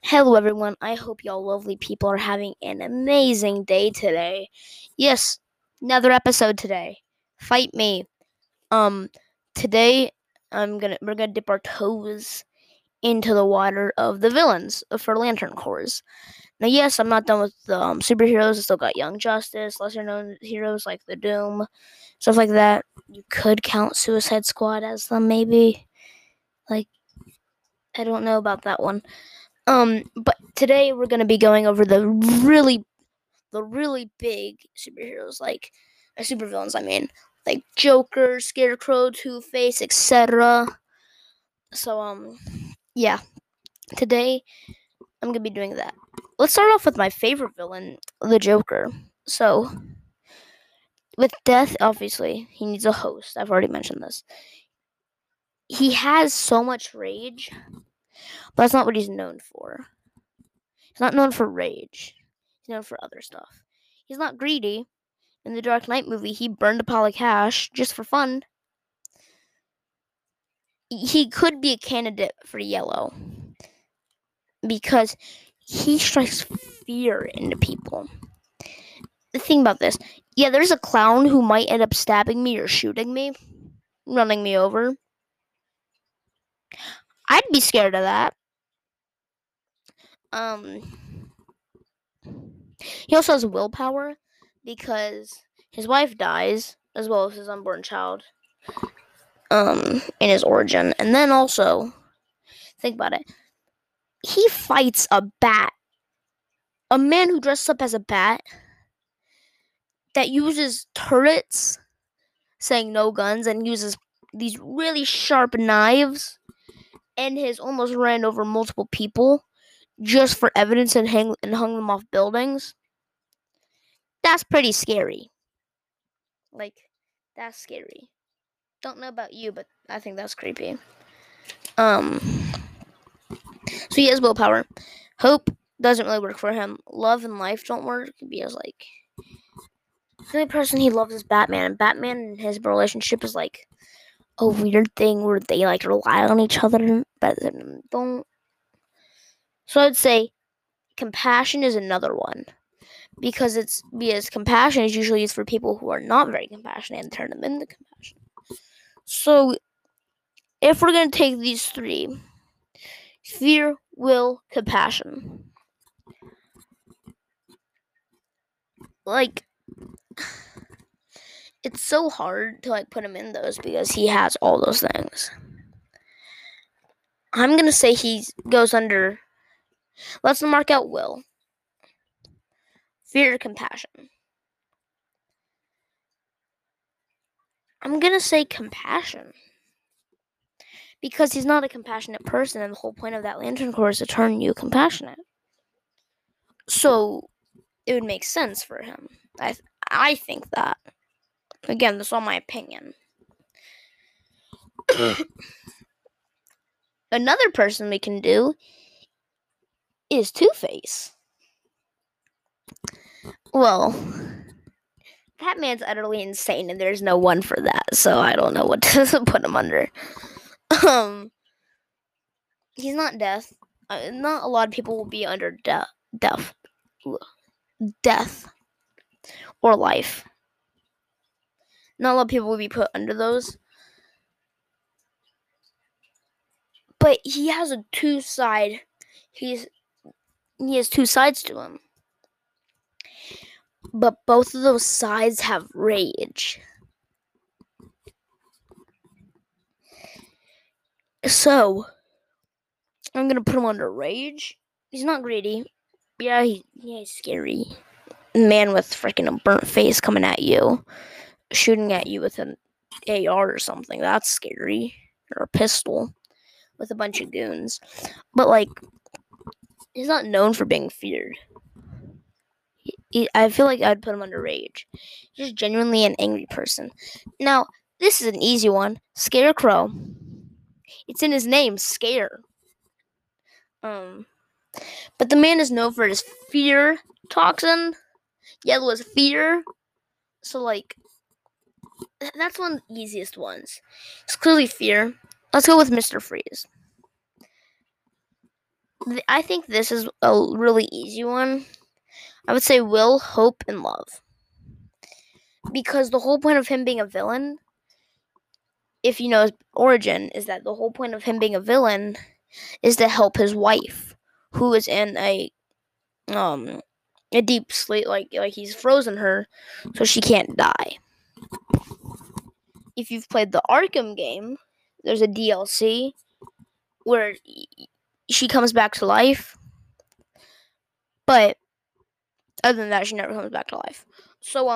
Hello, everyone. I hope y'all lovely people are having an amazing day today. Yes, another episode today. Fight me. Um, Today we're gonna dip our toes into the water of the villains for Lantern Corps. Now, yes, I'm not done with the superheroes. I still got Young Justice, lesser known heroes like the Doom, stuff like that. You could count Suicide Squad as them, maybe. Like, I don't know about that one. But today we're gonna be going over the really big superheroes, like supervillains. I mean, like Joker, Scarecrow, Two Face, etc. So yeah, today I'm gonna be doing that. Let's start off with my favorite villain, the Joker. So with Death, obviously he needs a host. I've already mentioned this. He has so much rage, but that's not what he's known for. He's not known for rage. He's known for other stuff. He's not greedy. In the Dark Knight movie, he burned a pile of cash just for fun. He could be a candidate for Yellow because he strikes fear into people. The thing about this, yeah, there's a clown who might end up stabbing me or shooting me, running me over. I'd be scared of that. He also has willpower because his wife dies as well as his unborn child. In his origin, and then also think about it. He fights a bat. A man who dresses up as a bat that uses turrets saying no guns and uses these really sharp knives and has almost ran over multiple people just for evidence and hung them off buildings. That's pretty scary. Like, that's scary. Don't know about you, but I think that's creepy. So he has willpower. Hope doesn't really work for him. Love and life don't work because, like, the only person he loves is Batman, and Batman and his relationship is like a weird thing where they like rely on each other, but don't. So I'd say compassion is another one because compassion is usually used for people who are not very compassionate and turn them into compassion. So if we're gonna take these three: fear, will, compassion. Like, it's so hard to like put him in those because he has all those things. I'm gonna say he goes under. Let's mark out will, fear, compassion. I'm gonna say compassion because he's not a compassionate person, and the whole point of that Lantern Corps is to turn you compassionate. So it would make sense for him. I think that. Again, that's all my opinion. Another person we can do is Two Face. Well, that man's utterly insane, and there's no one for that, so I don't know what to put him under. He's not death. Not a lot of people will be under death or life. Not a lot of people will be put under those. But he has a two-side. He has two sides to him. But both of those sides have rage. So I'm gonna put him under rage. He's not greedy. Yeah, he's scary. Man with freaking a burnt face coming at you, shooting at you with an AR or something. That's scary. Or a pistol with a bunch of goons. But like, he's not known for being feared. I feel like I'd put him under rage. He's just genuinely an angry person. Now, this is an easy one. Scarecrow. It's in his name, Scare. But the man is known for his fear toxin. Yellow is fear. So, like, that's one of the easiest ones. It's clearly fear. Let's go with Mr. Freeze. I think this is a really easy one. I would say will, hope, and love. Because the whole point of him being a villain, if you know his origin, is that the whole point of him being a villain is to help his wife, who is in a deep sleep, like he's frozen her, so she can't die. If you've played the Arkham game, there's a DLC where she comes back to life, but other than that, she never comes back to life. So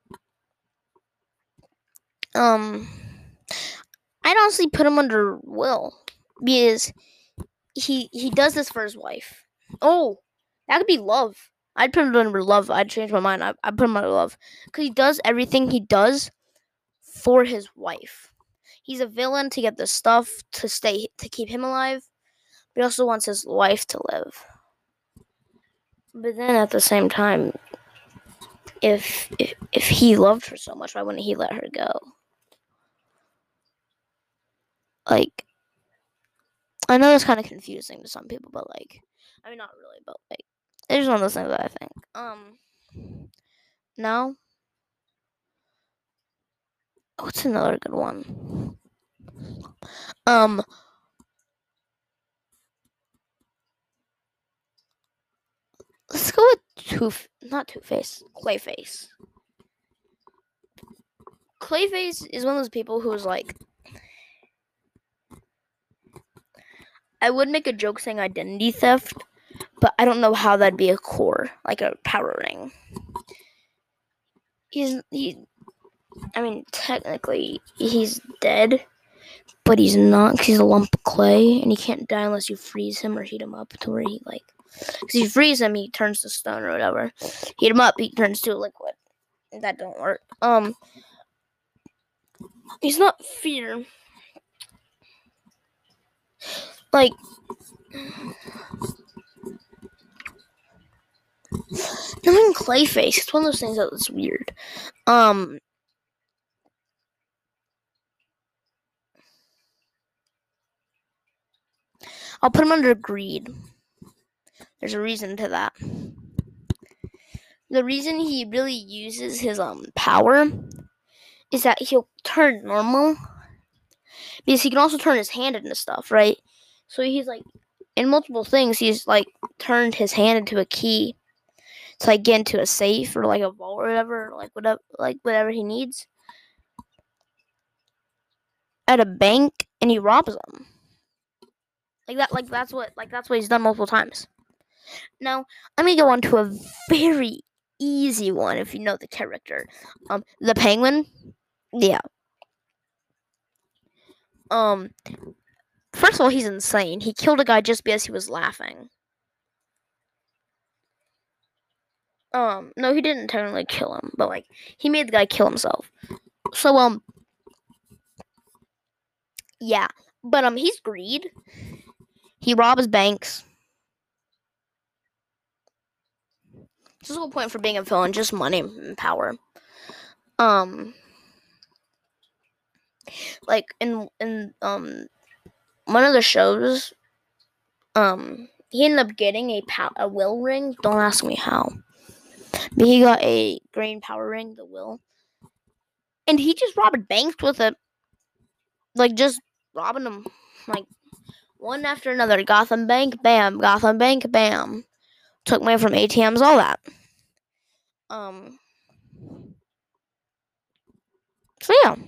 I'd honestly put him under Will because he does this for his wife. Oh, that could be love. I'd put him under love. I'd change my mind. I'd put him under love because he does everything he does for his wife. He's a villain to get the stuff to keep him alive, but he also wants his wife to live. But then at the same time, if he loved her so much, why wouldn't he let her go? Like, I know it's kind of confusing to some people, but like, I mean, not really, but like, it's one of those things that I think. Now, what's another good one? Let's go with not Two-Face, Clayface. Clayface is one of those people who's like, I would make a joke saying identity theft, but I don't know how that'd be a core, like a power ring. I mean, technically, he's dead, but he's not because he's a lump of clay, and he can't die unless you freeze him or heat him up to where he, like, because you freeze him, he turns to stone or whatever. Heat him up, he turns to a liquid. That don't work. He's not fear. Like, knowing Clayface, it's one of those things that's weird. I'll put him under greed. There's a reason to that. The reason he really uses his power is that he'll turn normal because he can also turn his hand into stuff, right? So he's like in multiple things. He's like turned his hand into a key to like get into a safe or like a vault or whatever, whatever he needs at a bank, and he robs them. That's what he's done multiple times. Now I'm gonna go on to a very easy one if you know the character. The Penguin. Yeah. First of all, he's insane. He killed a guy just because he was laughing. No, he didn't technically kill him, but like he made the guy kill himself. So yeah, but he's greed. He robs banks. This is the whole point for being a villain, just money and power. Like in one of the shows, he ended up getting a will ring. Don't ask me how, but he got a green power ring, the will, and he just robbed banks with it. Like just robbing them, like one after another. Gotham Bank, bam. Gotham Bank, bam. Took money from ATMs, all that. So yeah.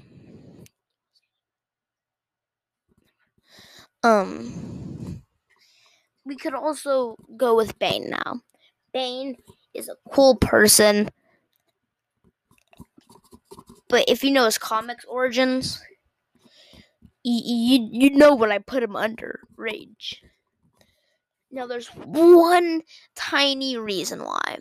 We could also go with Bane now. Bane is a cool person, but if you know his comics origins, you know what I put him under. Rage. Now there's one tiny reason why.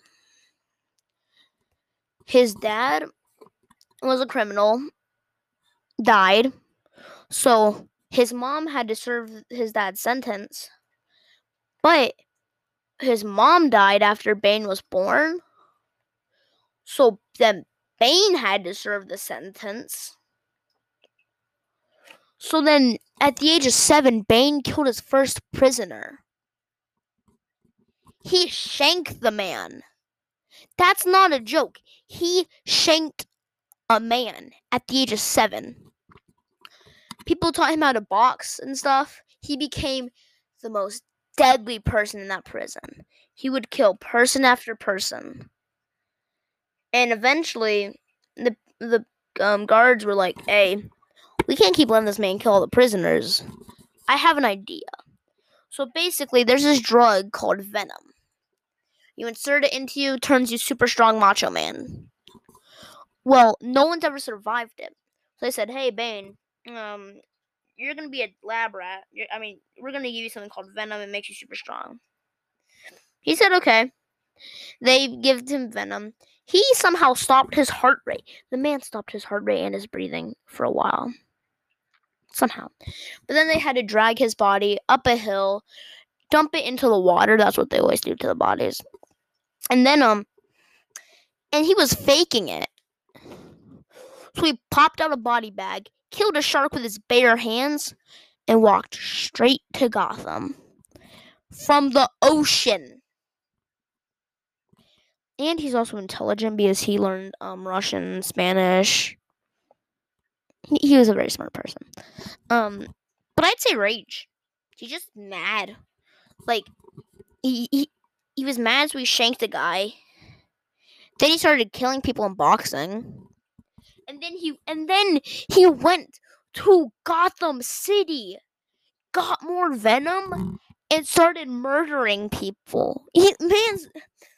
His dad was a criminal, died, so his mom had to serve his dad's sentence, but his mom died after Bane was born, so then Bane had to serve the sentence. So then, at the age of 7, Bane killed his first prisoner. He shanked the man. That's not a joke. He shanked a man at the age of 7. People taught him how to box and stuff. He became the most deadly person in that prison. He would kill person after person. And eventually, the guards were like, hey, we can't keep letting this man kill all the prisoners. I have an idea. So basically, there's this drug called Venom. You insert it into you, turns you super strong macho man. Well, no one's ever survived it. So they said, hey, Bane, you're going to be a lab rat. We're going to give you something called Venom. It makes you super strong. He said, okay. They give him Venom. He somehow stopped his heart rate. The man stopped his heart rate and his breathing for a while. Somehow. But then they had to drag his body up a hill, dump it into the water. That's what they always do to the bodies. And then, and he was faking it. So he popped out a body bag, killed a shark with his bare hands, and walked straight to Gotham from the ocean. And he's also intelligent because he learned Russian, Spanish. He was a very smart person. But I'd say rage. He's just mad. Like, he was mad, so he shanked a guy. Then he started killing people in boxing. And then he went to Gotham City, got more Venom, and started murdering people. Mans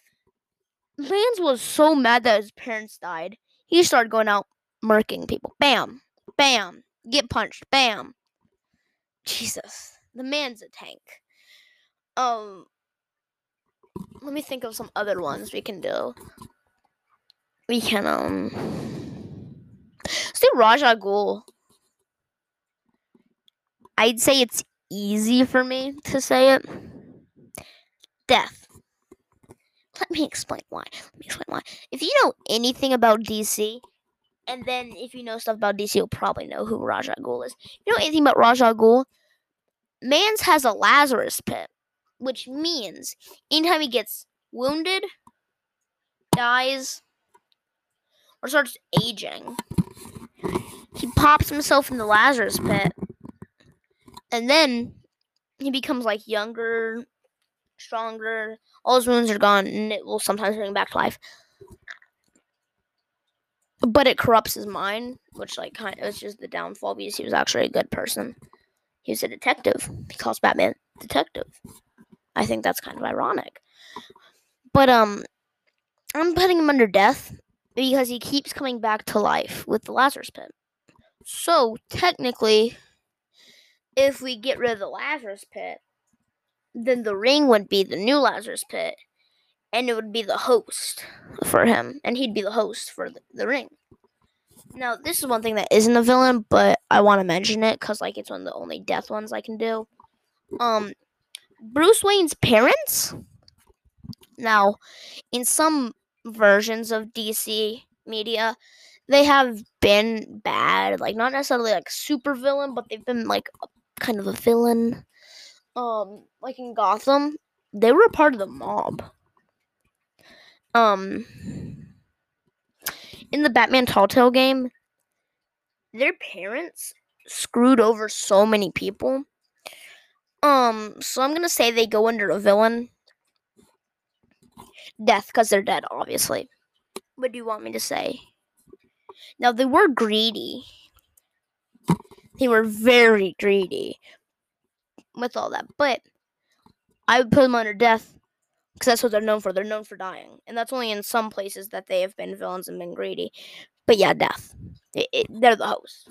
was so mad that his parents died. He started going out murking people. Bam, bam, get punched. Bam. Jesus, the man's a tank. Let me think of some other ones we can do. We can let's do Ra's al Ghul. I'd say it's easy for me to say it. Death. Let me explain why. If you know anything about DC, and then if you know stuff about DC, you'll probably know who Ra's al Ghul is. If you know anything about Ra's al Ghul, Mans has a Lazarus pit, which means anytime he gets wounded, dies, or starts aging, he pops himself in the Lazarus pit, and then he becomes like younger, stronger. All his wounds are gone, and it will sometimes bring him back to life. But it corrupts his mind, which it's just the downfall because he was actually a good person. He was a detective. He calls Batman detective. I think that's kind of ironic. But I'm putting him under death because he keeps coming back to life with the Lazarus pit. So technically, if we get rid of the Lazarus pit, then the ring would be the new Lazarus pit, and it would be the host for him, and he'd be the host for the ring. Now, this is one thing that isn't a villain, but I want to mention it because it's one of the only death ones I can do. Bruce Wayne's parents. Now, in some versions of DC media, they have been bad, not necessarily super villain, but they've been kind of a villain. In Gotham, they were a part of the mob. In the Batman Telltale game, their parents screwed over so many people. So I'm gonna say they go under a villain. Death, because they're dead, obviously. What do you want me to say? Now, they were greedy. They were very greedy with all that, but I would put them under death because that's what they're known for. They're known for dying, and that's only in some places that they have been villains and been greedy. But yeah, death. They're the host.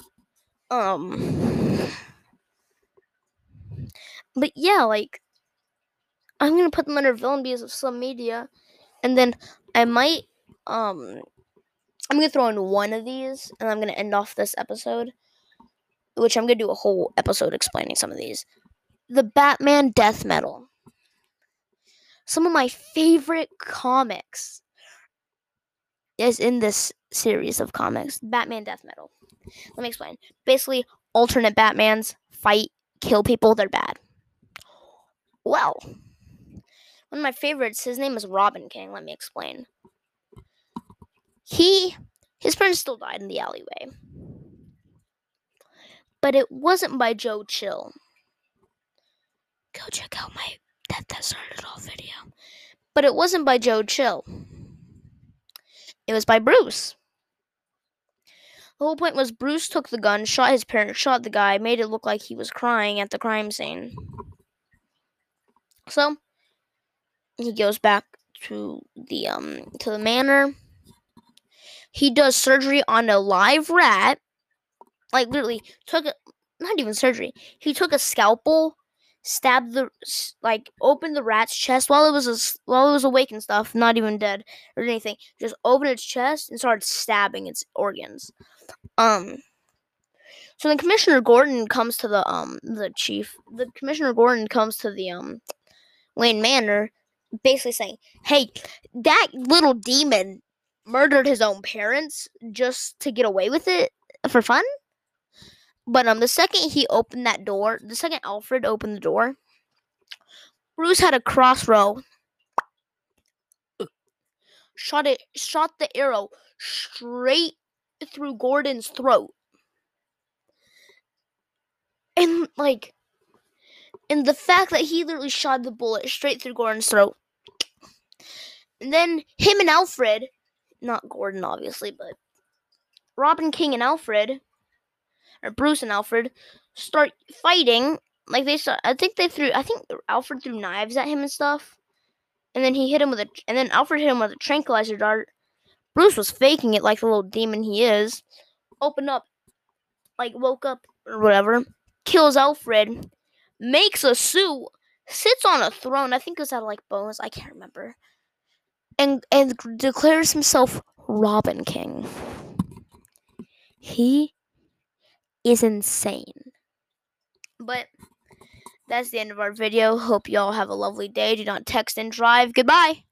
But yeah, I'm gonna put them under villain because of some media, and then I might I'm gonna throw in one of these, and I'm gonna end off this episode, which I'm gonna do a whole episode explaining some of these. The Batman Death Metal. Some of my favorite comics is in this series of comics. Batman Death Metal. Let me explain. Basically, alternate Batmans fight, kill people, they're bad. Well, One of my favorites, his name is Robin King. Let me explain. His parents still died in the alleyway. But it wasn't by Joe Chill. Go check out my That Started It All video. But it wasn't by Joe Chill. It was by Bruce. The whole point was Bruce took the gun, shot his parents, shot the guy, made it look like he was crying at the crime scene. So he goes back to the manor. He does surgery on a live rat. Like literally not even surgery. He took a scalpel, opened the rat's chest while it was awake and stuff, not even dead or anything. Just opened its chest and started stabbing its organs. So then Commissioner Gordon comes to the chief. The Commissioner Gordon comes to the Wayne Manor, basically saying, "Hey, that little demon murdered his own parents just to get away with it for fun." But the second Alfred opened the door, Bruce had a crossbow, shot the arrow straight through Gordon's throat. And the fact that he literally shot the bullet straight through Gordon's throat. And then him and Alfred, not Gordon obviously, but Robin King and Alfred, or Bruce and Alfred, start fighting. I think Alfred threw knives at him and stuff. And then Alfred hit him with a tranquilizer dart. Bruce was faking it like the little demon he is. Woke up or whatever. Kills Alfred. Makes a suit. Sits on a throne. I think it was out of bones. I can't remember. And declares himself Robin King. He is insane. But that's the end of our video. Hope you all have a lovely day. Do not text and drive. Goodbye.